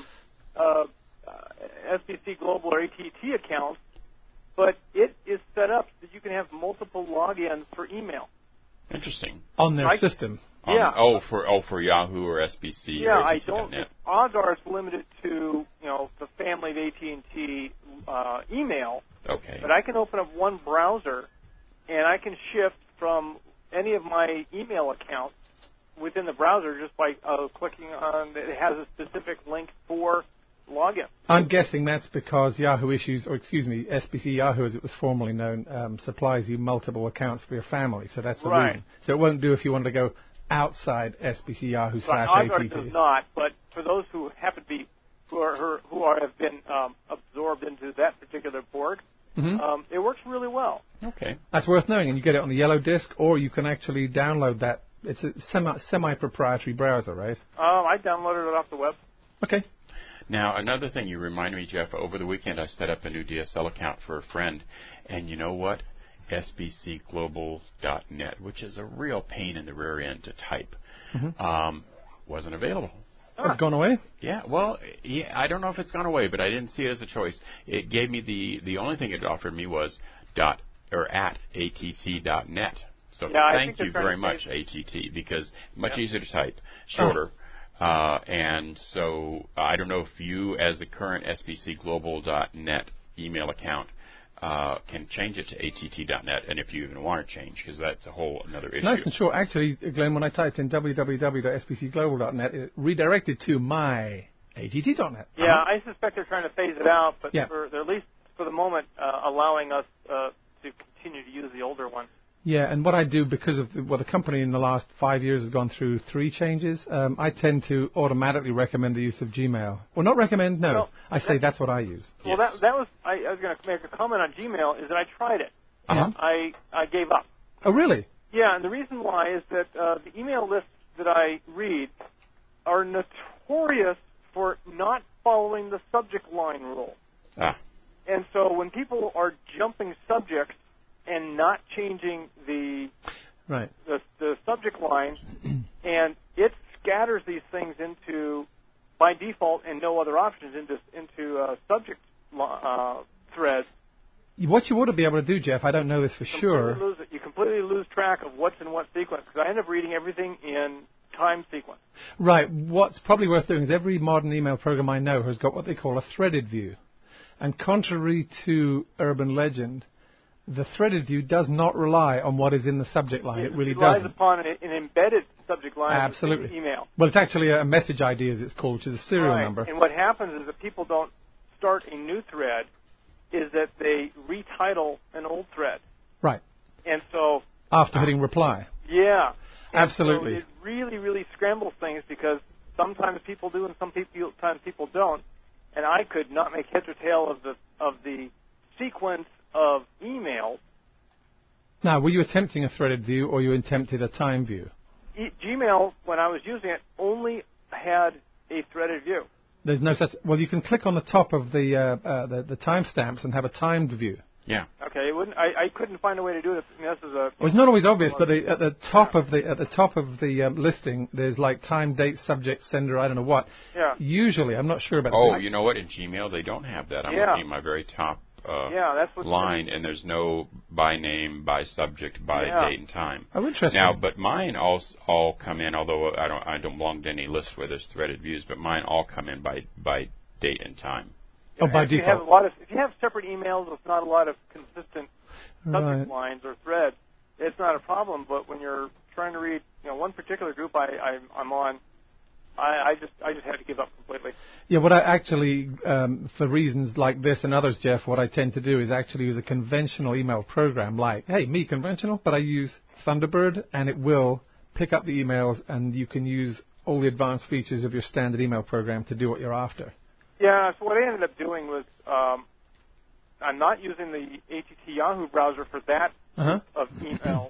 SBC Global or ATT accounts, but it is set up so that you can have multiple logins for email. Interesting. On their system. Yeah. For Yahoo or SBC. Yeah, or I AT&T don't. .net. Agar is limited to the family of AT&T email. Okay. But I can open up one browser, and I can shift from any of my email accounts within the browser just by clicking on. It has a specific link for login. I'm guessing that's because Yahoo issues, or excuse me, SBC Yahoo, as it was formerly known, supplies you multiple accounts for your family. So that's the reason. So it won't do if you want to go outside SBC Yahoo / Agar ATT. does not, but for those who happen to be have been absorbed into that particular Borg, it works really well. Okay. That's worth knowing, and you get it on the yellow disk, or you can actually download that. It's a semi-proprietary browser, right? I downloaded it off the web. Okay. Now, another thing you reminded me, Jeff, over the weekend I set up a new DSL account for a friend, and you know what? SBCglobal.net, which is a real pain in the rear end to type, wasn't available. It's gone away? Yeah, well, I don't know if it's gone away, but I didn't see it as a choice. It gave me the only thing it offered me was at att.net. So thank you very much, ATT, because much easier to type, shorter. And so I don't know if you, as a current SBCglobal.net email account, can change it to att.net, and if you even want to change, because that's a whole another issue. Nice and short. Actually, Glenn, when I typed in www.sbcglobal.net, it redirected to my att.net. Yeah, I suspect they're trying to phase it out, but they're at least for the moment allowing us to continue to use the older one. Yeah, and what I do, because of the company in the last 5 years has gone through 3 changes, I tend to automatically recommend the use of Gmail. Well, not recommend, no. Well, I say that's what I use. Well, that was, I was going to make a comment on Gmail, is that I tried it. I gave up. Oh, really? Yeah, and the reason why is that the email lists that I read are notorious for not following the subject line rule. And so when people are jumping subjects and not changing the subject line, and it scatters these things into, by default, and no other options, into subject threads. What you ought to be able to do, Jeff, I don't know this for sure. You completely lose track of what's in what sequence, because I end up reading everything in time sequence. Right. What's probably worth doing is every modern email program I know has got what they call a threaded view. And contrary to urban legend, the threaded view does not rely on what is in the subject line. It really doesn't. It relies upon an embedded subject line. Absolutely. In the email. Well, it's actually a message ID, as it's called, which is a serial number. And what happens is that people don't start a new thread, is that they retitle an old thread. Right. And so... After hitting reply. Yeah. Absolutely. So it really, really scrambles things, because sometimes people do and sometimes people don't. And I could not make heads or tail of the sequence of emails. Now, were you attempting a threaded view, or you attempted a time view? Gmail, when I was using it, only had a threaded view. There's no such. Well, you can click on the top of the timestamps and have a timed view. Yeah. Okay. It wouldn't. I couldn't find a way to do it. I mean, this is a. Well, it's not always obvious, but at the top of the listing, there's like time, date, subject, sender. I don't know what. Yeah. Usually, I'm not sure about. Oh, you know what? In Gmail, they don't have that. I'm looking at my very top. That's what's line, and there's no by name, by subject, by date and time. Oh, interesting. Now, but mine all come in. Although I don't belong to any list where there's threaded views, but mine all come in by date and time. Oh, by default. If you have separate emails with not a lot of consistent subject lines or threads, it's not a problem. But when you're trying to read, one particular group I'm on, I just had to give up completely. Yeah, what I actually, for reasons like this and others, Jeff, what I tend to do is actually use a conventional email program like, conventional, but I use Thunderbird, and it will pick up the emails, and you can use all the advanced features of your standard email program to do what you're after. Yeah, so what I ended up doing was I'm not using the ATT Yahoo browser for that of email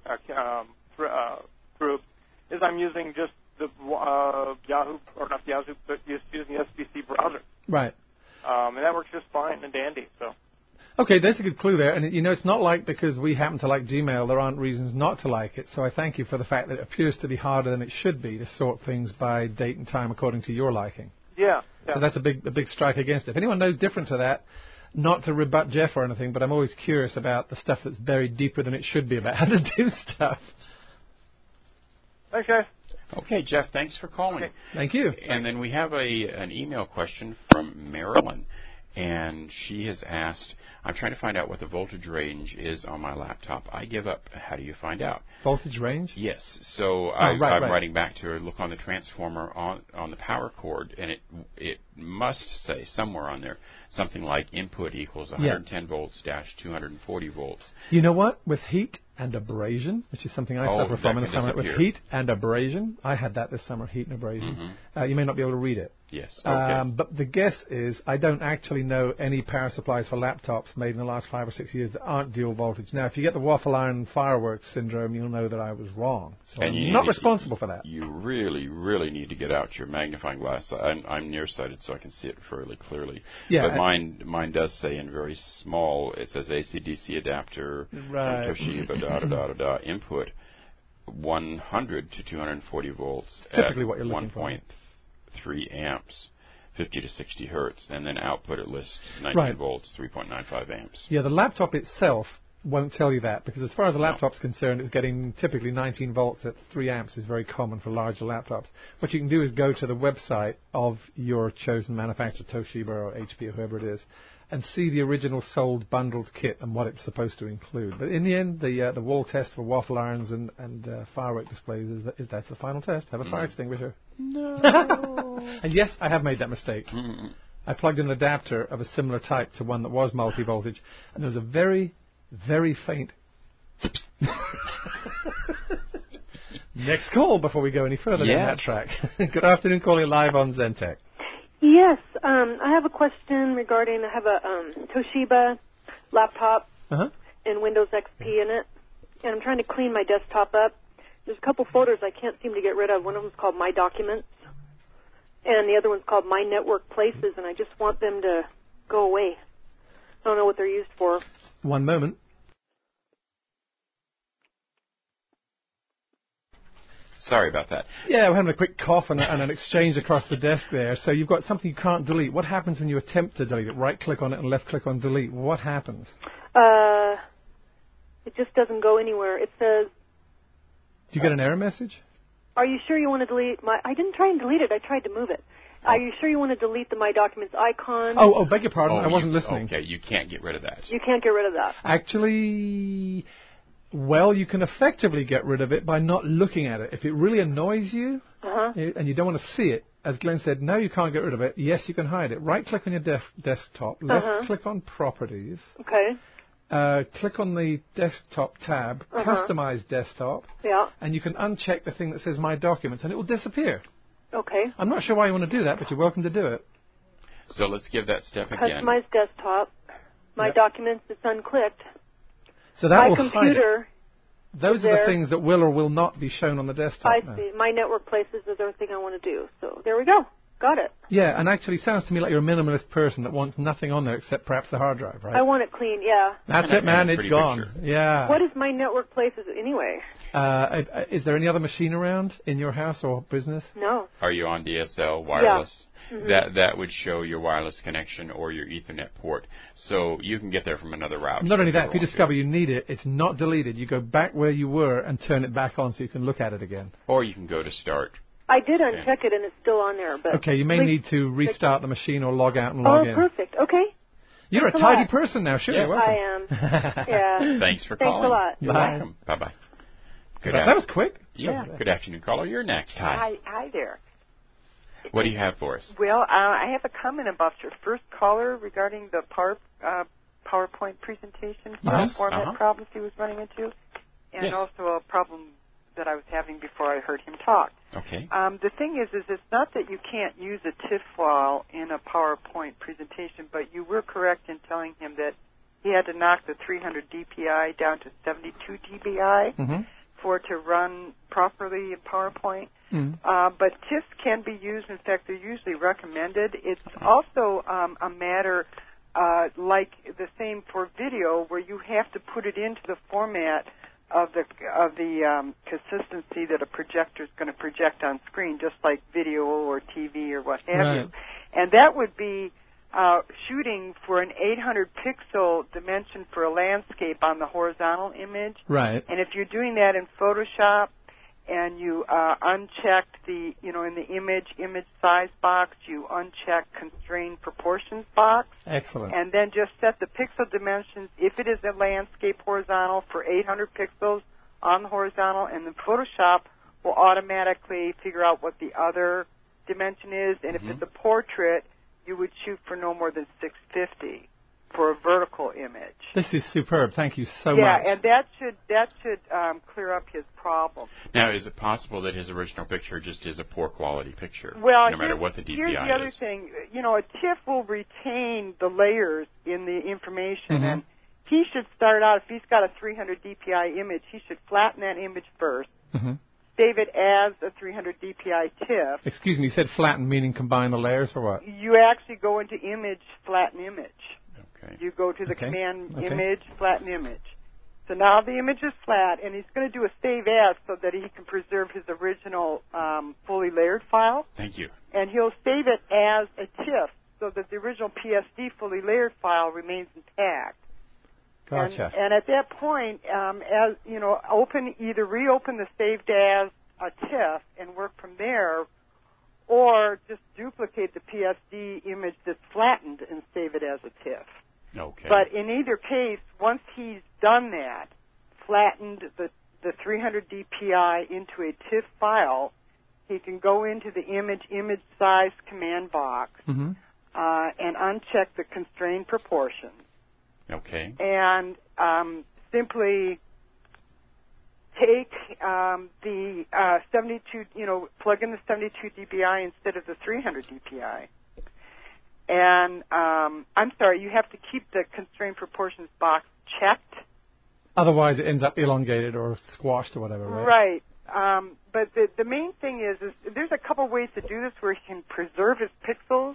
group, is I'm using just the Yahoo, or not Yahoo, but using the SBC browser. Right. And that works just fine and dandy. So. Okay, there's a good clue there. And, it's not like because we happen to like Gmail, there aren't reasons not to like it. So I thank you for the fact that it appears to be harder than it should be to sort things by date and time according to your liking. Yeah. So that's a big strike against it. If anyone knows different to that, not to rebut Jeff or anything, but I'm always curious about the stuff that's buried deeper than it should be about how to do stuff. Thanks, guys. Okay, Jeff, thanks for calling. Okay. Thank you. And then we have an email question from Marilyn, and she has asked, I'm trying to find out what the voltage range is on my laptop. I give up. How do you find out? Voltage range? Yes. So I'm writing back to her, look on the transformer on the power cord, and it must say somewhere on there something like input equals 110 volts dash 240 volts. You know what? With heat and abrasion, which is something I suffer from in the summer, with heat and abrasion, I had that this summer, heat and abrasion. You may not be able to read it. Yes. Okay. But the guess is I don't actually know any power supplies for laptops made in the last 5 or 6 years that aren't dual voltage. Now, if you get the waffle iron fireworks syndrome, you'll know that I was wrong. So I'm not responsible for that. You really, really need to get out your magnifying glass. I'm nearsighted, so I can see it fairly clearly. Yeah, but mine does say in very small, it says AC/DC adapter, right. Toshiba, input 100 to 240 volts Typically at what you're looking 1.3 amps, 50 to 60 hertz, and then output at lists 19 volts, 3.95 amps. Yeah, the laptop itself won't tell you that, because as far as the laptop's concerned, it's getting typically 19 volts at 3 amps is very common for larger laptops. What you can do is go to the website of your chosen manufacturer, Toshiba or HP or whoever it is, and see the original sold bundled kit and what it's supposed to include. But in the end, the wall test for waffle irons and firework displays that's the final test. Have a fire extinguisher. No. And yes, I have made that mistake. I plugged in an adapter of a similar type to one that was multi-voltage, and there was a very, very faint next call before we go any further down that track. Good afternoon, calling live on Zentech. Yes, I have a question regarding, I have a Toshiba laptop and Windows XP in it, and I'm trying to clean my desktop up. There's a couple folders I can't seem to get rid of. One of them is called My Documents, and the other one's called My Network Places, and I just want them to go away. I don't know what they're used for. One moment. Sorry about that. Yeah, we're having a quick cough and an exchange across the desk there. So you've got something you can't delete. What happens when you attempt to delete it? Right-click on it and left-click on delete. What happens? It just doesn't go anywhere. It says... Do you get an error message? Are you sure you want to delete my... I didn't try and delete it. I tried to move it. Are you sure you want to delete the My Documents icon? Oh, beg your pardon. I wasn't listening. Okay, you can't get rid of that. You can't get rid of that. Actually... Well, you can effectively get rid of it by not looking at it. If it really annoys you and you don't want to see it, as Glenn said, no, you can't get rid of it. Yes, you can hide it. Right-click on your desktop, left-click on Properties. Okay. Click on the Desktop tab, Customize Desktop, and you can uncheck the thing that says My Documents, and it will disappear. Okay. I'm not sure why you want to do that, but you're welcome to do it. So let's give that step again. Customize Desktop, My Documents, it's unclicked. So that My will computer. Hide it. Those are the things that will or will not be shown on the desktop. I see. My Network Places is everything I want to do. So there we go. Got it. Yeah, and actually sounds to me like you're a minimalist person that wants nothing on there except perhaps the hard drive, right? I want it clean, yeah. That's it, man. It's gone. Picture. Yeah. What is my network places anyway? Is there any other machine around in your house or business? No. Are you on DSL, wireless? Yeah. Mm-hmm. That would show your wireless connection or your Ethernet port. So you can get there from another route. Not only that, if you discover you need it, it's not deleted. You go back where you were and turn it back on so you can look at it again. Or you can go to Start. I did uncheck it and it's still on there. But okay, you may need to restart the machine or log out and log in. Oh, perfect. Okay. You're Thanks a tidy person now, sure. Yes. I am. Yeah. Thanks for calling. Thanks a lot. You're Bye. welcome. Bye-bye. That was quick. Yeah. Good afternoon, caller. You're next. Hi. Hi there. What do you have for us? Well, I have a comment about your first caller regarding the PowerPoint presentation format problems he was running into, and also a problem that I was having before I heard him talk. Okay. The thing is it's not that you can't use a TIFF file in a PowerPoint presentation, but you were correct in telling him that he had to knock the 300 dpi down to 72 dpi for it to run properly in PowerPoint. But TIFFs can be used. In fact, they're usually recommended. It's also a matter like the same for video, where you have to put it into the format of the consistency that a projector is going to project on screen, just like video or TV or what have you. And that would be shooting for an 800 pixel dimension for a landscape on the horizontal image. Right. And if you're doing that in Photoshop and you uncheck the, in the image size box, you uncheck constrained proportions box. Excellent. And then just set the pixel dimensions, if it is a landscape horizontal, for 800 pixels on the horizontal, and then Photoshop will automatically figure out what the other dimension is. And if it's a portrait, you would shoot for no more than 650 for a vertical image. This is superb. Thank you so much. Yeah, and that should clear up his problem. Now, is it possible that his original picture just is a poor quality picture, well, no matter what the DPI is? Here's the other thing. A TIFF will retain the layers in the information, and he should start out, if he's got a 300 DPI image, he should flatten that image first, save it as a 300 DPI TIFF. Excuse me, you said flatten, meaning combine the layers, or what? You actually go into image, flatten image. Okay. You go to the command image, flatten image. So now the image is flat, and he's going to do a save as so that he can preserve his original fully layered file. Thank you. And he'll save it as a TIFF so that the original PSD fully layered file remains intact. Gotcha. And at that point, as reopen the saved as a TIFF and work from there, or just duplicate the PSD image that's flattened and save it as a TIFF. Okay. But in either case, once he's done that, flattened the 300 DPI into a TIFF file, he can go into the image size command box and uncheck the constrained proportions. Okay. And simply take the 72, plug in the 72 dpi instead of the 300 dpi. And I'm sorry, you have to keep the constrained proportions box checked. Otherwise, it ends up elongated or squashed or whatever, right? Right. But the main thing is there's a couple ways to do this where he can preserve his pixels,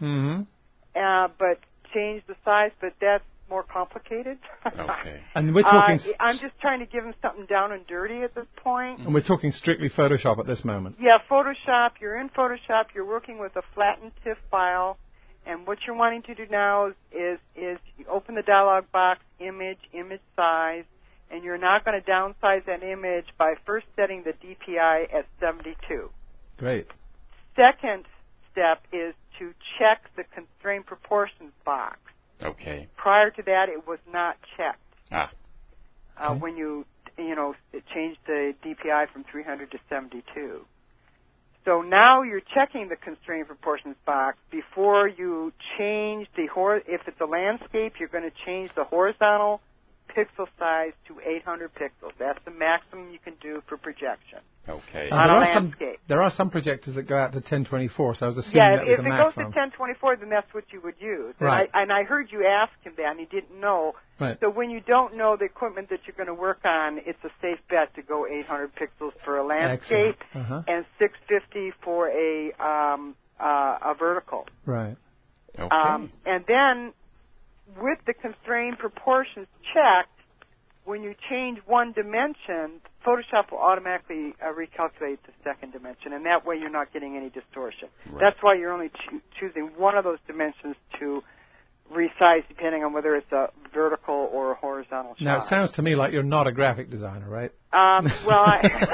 but change the size, but that's more complicated. Okay. And we're talking... I'm just trying to give him something down and dirty at this point. And we're talking strictly Photoshop at this moment. Yeah, Photoshop. You're in Photoshop. You're working with a flattened TIFF file. And what you're wanting to do now is you open the dialog box, image size, and you're now going to downsize that image by first setting the DPI at 72. Great. Second step is to check the constrained proportions box. Okay. Prior to that, it was not checked. Okay. When you changed the DPI from 300 to 72. So now you're checking the constrained proportions box before you change if it's a landscape, you're going to change the horizontal pixel size to 800 pixels. That's the maximum you can do for projection. Okay. On a landscape. There are some projectors that go out to 1024, so I was assuming that was the maximum. Yeah, if it goes to 1024, then that's what you would use. Right. And I heard you ask him that, and he didn't know. Right. So when you don't know the equipment that you're going to work on, it's a safe bet to go 800 pixels for a landscape and 650 for a a vertical. Right. Okay. And then with the constrained proportions checked, when you change one dimension, Photoshop will automatically recalculate the second dimension, and that way you're not getting any distortion. Right. That's why you're only choosing one of those dimensions to resize depending on whether it's a vertical or a horizontal shot. Now, it sounds to me like you're not a graphic designer, right? Well,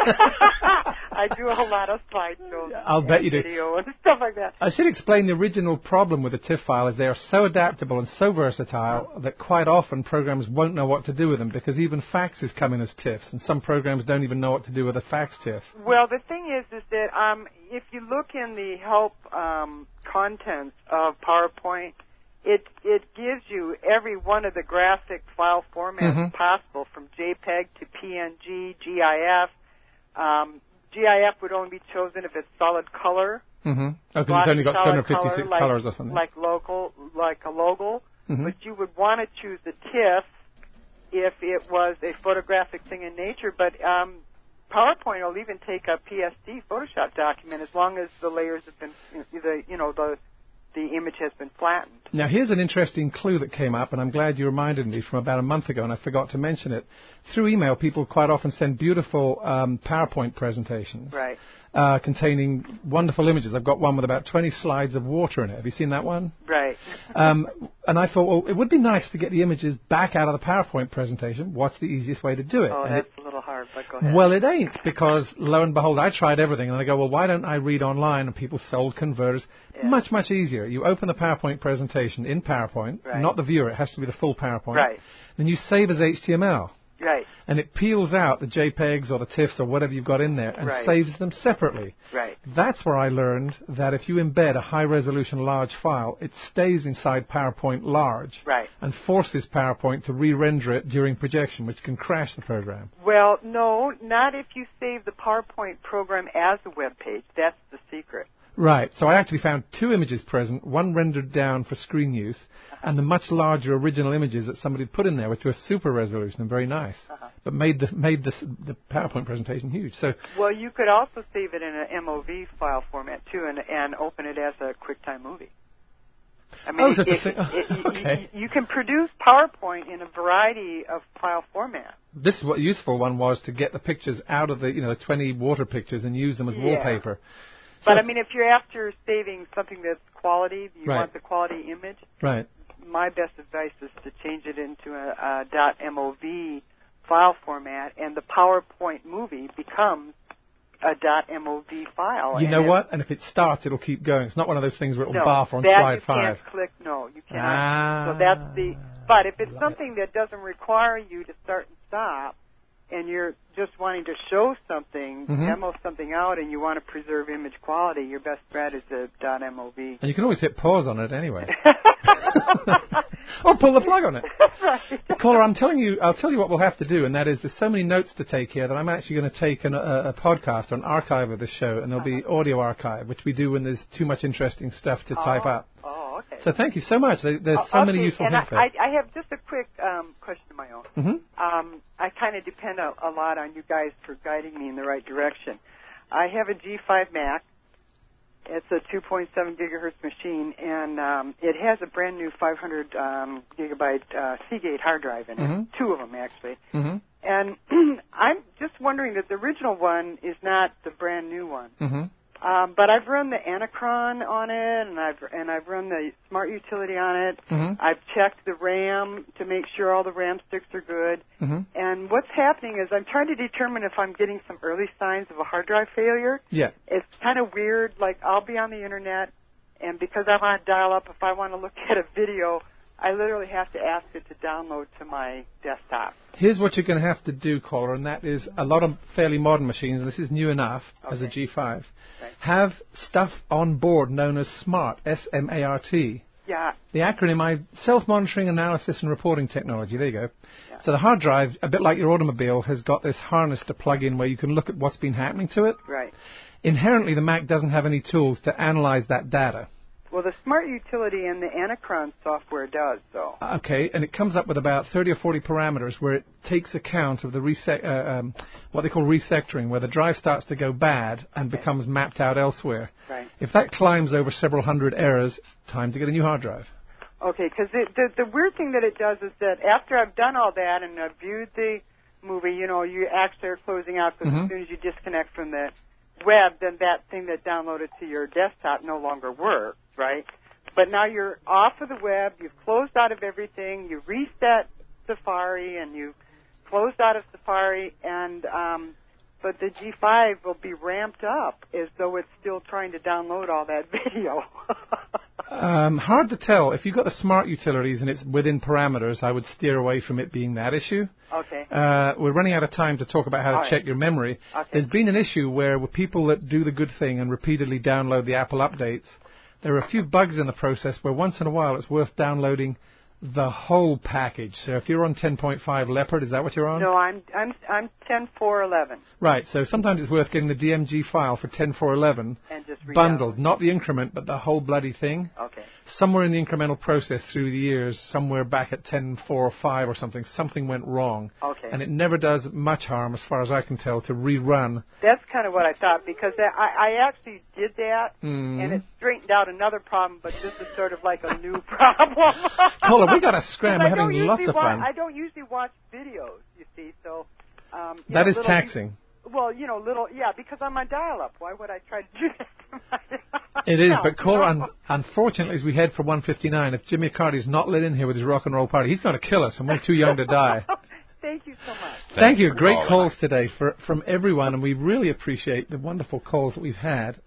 I do a whole lot of slideshows. I'll bet you do. Video and stuff like that. I should explain the original problem with the TIFF file is they are so adaptable and so versatile that quite often programs won't know what to do with them because even faxes come in as TIFFs, and some programs don't even know what to do with a fax TIFF. Well, the thing is that if you look in the help contents of PowerPoint, it gives you every one of the graphic file formats possible, from JPEG to PNG, GIF. GIF would only be chosen if it's solid color. Mm-hmm. Oh, because it's only got 256 colors or something. Like a logo. But you would want to choose the TIFF if it was a photographic thing in nature. But PowerPoint will even take a PSD Photoshop document as long as the layers have been, the image has been flattened. Now, here's an interesting clue that came up, and I'm glad you reminded me from about a month ago, and I forgot to mention it. Through email, people quite often send beautiful PowerPoint presentations containing wonderful images. I've got one with about 20 slides of water in it. Have you seen that one? Right. And I thought, well, it would be nice to get the images back out of the PowerPoint presentation. What's the easiest way to do it? Oh, and that's a little hard, but go ahead. Well, it ain't, because lo and behold, I tried everything, and I go, well, why don't I read online? And people sold converters. Yeah. Much, much easier. You open the PowerPoint presentation in PowerPoint, not the viewer. It has to be the full PowerPoint. Right. Then you save as HTML. Right. And it peels out the JPEGs or the TIFFs or whatever you've got in there and saves them separately. Right. That's where I learned that if you embed a high-resolution large file, it stays inside PowerPoint large and forces PowerPoint to re-render it during projection, which can crash the program. Well, no, not if you save the PowerPoint program as a web page. That's the secret. Right. So I actually found two images present, one rendered down for screen use, and the much larger original images that somebody had put in there, which were super resolution and very nice, but made the PowerPoint presentation huge. So, well, you could also save it in an MOV file format too, and open it as a QuickTime movie. I mean, you can produce PowerPoint in a variety of file formats. This is what the useful one was, to get the pictures out of the 20 water pictures and use them as wallpaper. But, I mean, if you're after saving something that's quality, you want the quality image, my best advice is to change it into a .mov file format, and the PowerPoint movie becomes a .mov file. You know what? And if it starts, it'll keep going. It's not one of those things where it'll barf on slide 5. Can't click. No, you cannot. So that's the... But if it's something that doesn't require you to start and stop, and you're just wanting to show something, demo something out, and you want to preserve image quality, your best bet is a .mov. And you can always hit pause on it anyway. Or pull the plug on it. Caller, I'll tell you what we'll have to do, and that is there's so many notes to take here that I'm actually going to take a podcast or an archive of this show, and there'll be audio archive, which we do when there's too much interesting stuff to type up. Oh, okay. So thank you so much. There's so many useful things there. I have just a quick question of my own. I kind of depend a lot on you guys for guiding me in the right direction. I have a G5 Mac. It's a 2.7 gigahertz machine, and it has a brand new 500 gigabyte Seagate hard drive in it. Two of them, actually. And I'm just wondering that the original one is not the brand new one. But I've run the Anachron on it, and I've run the Smart Utility on it. I've checked the RAM to make sure all the RAM sticks are good. And what's happening is I'm trying to determine if I'm getting some early signs of a hard drive failure. Yeah. It's kind of weird. Like, I'll be on the internet, and because I'm on dial-up, if I want to look at a video, I literally have to ask it to download to my desktop. Here's what you're going to have to do, caller, and that is a lot of fairly modern machines, and this is new enough as a G5, have stuff on board known as SMART, S-M-A-R-T. Yeah. The acronym, Self-Monitoring Analysis and Reporting Technology. There you go. Yeah. So the hard drive, a bit like your automobile, has got this harness to plug in where you can look at what's been happening to it. Right. Inherently, the Mac doesn't have any tools to analyze that data. Well, the Smart Utility and the Anacron software does, though. Okay, and it comes up with about 30 or 40 parameters where it takes account of the what they call resectoring, where the drive starts to go bad and becomes mapped out elsewhere. Right. If that climbs over several hundred errors, time to get a new hard drive. Okay, because the weird thing that it does is that after I've done all that and I've viewed the movie, you actually are closing out because as soon as you disconnect from the web, then that thing that downloaded to your desktop no longer works, right? But now you're off of the web, you've closed out of everything, you reset Safari and you've closed out of Safari, and but the G5 will be ramped up as though it's still trying to download all that video. Hard to tell. If you've got the Smart Utilities and it's within parameters, I would steer away from it being that issue. Okay. We're running out of time to talk about how to check your memory. Okay. There's been an issue where with people that do the good thing and repeatedly download the Apple updates, there are a few bugs in the process where once in a while it's worth downloading the whole package. So if you're on 10.5 Leopard, is that what you're on? No, I'm 10.4.11. Right. So sometimes it's worth getting the DMG file for 10.4.11 and just bundled, not the increment, but the whole bloody thing. Okay. Somewhere in the incremental process through the years, somewhere back at 10.4.5 or something went wrong. Okay. And it never does much harm, as far as I can tell, to rerun. That's kind of what I thought, because I actually did that, and it straightened out another problem, but this is sort of like a new problem. Caller, we got to scram. We're having lots of fun. I don't usually watch videos, you see, so... that is taxing. Well, because I'm on dial-up. Why would I try to do that? It is, but caller, unfortunately, as we head for 1:59, if Jimmy Carty's not let in here with his rock and roll party, he's going to kill us, and we're too young to die. Thank you so much. Thank you. Great calls today from everyone, and we really appreciate the wonderful calls that we've had.